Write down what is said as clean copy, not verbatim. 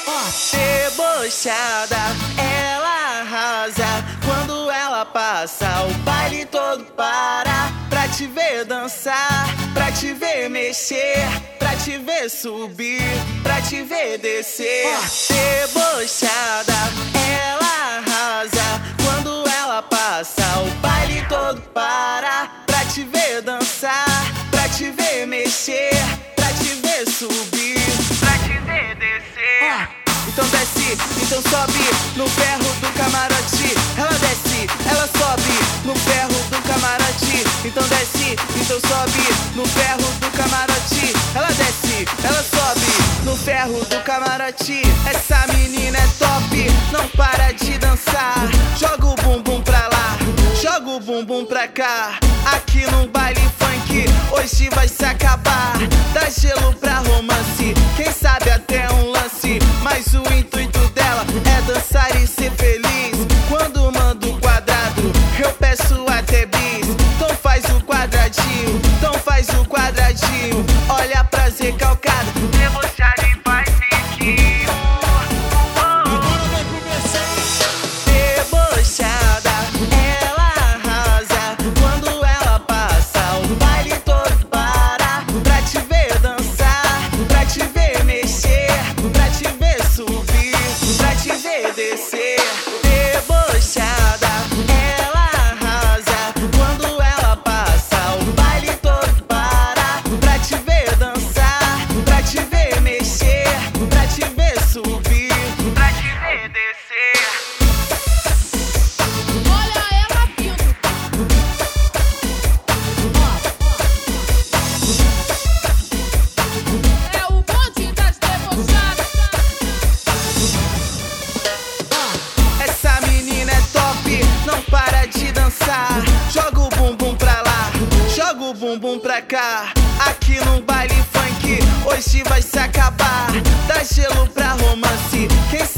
Debochada, ela arrasa. Quando ela passa, o baile todo para. Pra te ver dançar, pra te ver mexer, pra te ver subir, pra te ver descer. Debochada, ela arrasa. Quando ela passa, o baile todo para. Pra te ver dançar, pra te ver mexer, pra te ver subir, pra te ver descer. Então desce, então sobe no ferro do camarote. Ela desce, ela sobe no ferro do camarote. Então desce, então sobe no ferro do camarote. Ela desce, ela sobe no ferro do camarote. Essa menina é top, não para de dançar. Joga o bumbum pra lá, joga o bumbum pra cá. Aqui no baile funk, hoje vai se acabar. Dá gelo pra romance, quem sabe até um lance. Mas o intuito dela é dançar e ser feliz. Quando mando o quadrado, eu peço até bis. Então faz o quadradinho, então faz o quadradinho. Olha prazer calcado, debochada e faz biquinho. Debochada, ela arrasa. Quando ela passa, o baile todo para. Pra te ver dançar, pra te ver mexer, pra te ver subir, pra te ver descer. Debochada, ela arrasa. Quando ela passa, o baile todo para. Pra te ver dançar, pra te ver mexer, pra te ver subir, pra te ver descer. Olha ela vindo. É o bonde das debochadas. Essa menina é top, não para de dançar. Joga o bumbum pra lá, joga o bumbum pra cá. Aqui no baile funk, hoje vai se acabar. Dá gelo pra romance, quem